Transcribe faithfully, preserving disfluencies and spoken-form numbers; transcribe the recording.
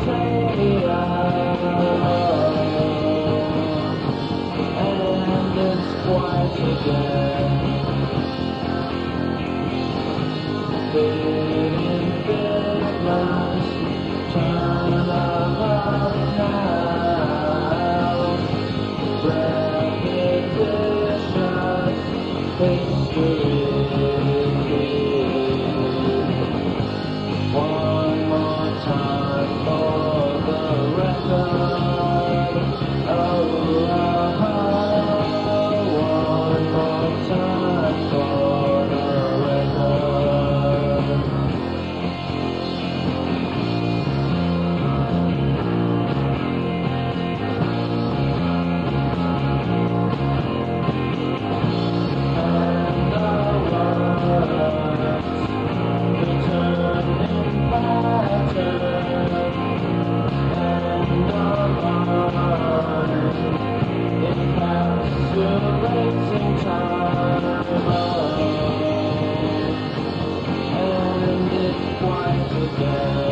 and it's quite again. Big in business, turn about now. Repetitious history. One more time for the record. Oh, oh, one more time for the record. And the words return in pattern, and the line encapsulating time, and it's quite again.